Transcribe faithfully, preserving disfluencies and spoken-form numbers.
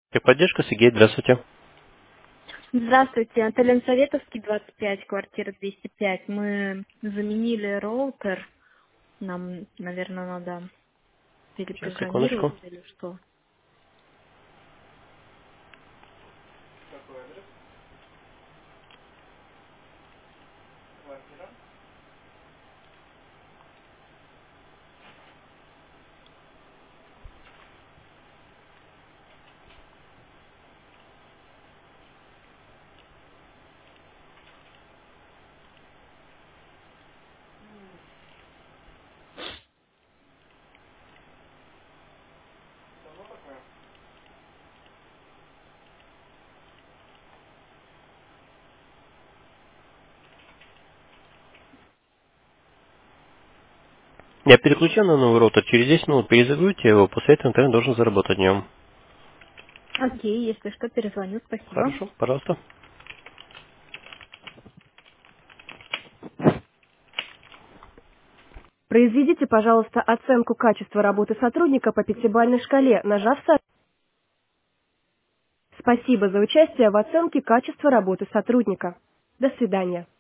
Техподдержка, Сергей, здравствуйте. Здравствуйте, отель Ансоветовский, двадцать пять, квартира двести пять. Мы заменили роутер. Нам, наверное, надо Сейчас, секундочку. перепрограммировать или что? Я переключу на новый роутер. Через десять минут перезагрузите его, после этого интернет должен заработать днем. Окей, если что, перезвоню. Спасибо. Хорошо, пожалуйста. Произведите, пожалуйста, оценку качества работы сотрудника по пятибалльной шкале, нажав «Со-». Спасибо за участие в оценке качества работы сотрудника. До свидания.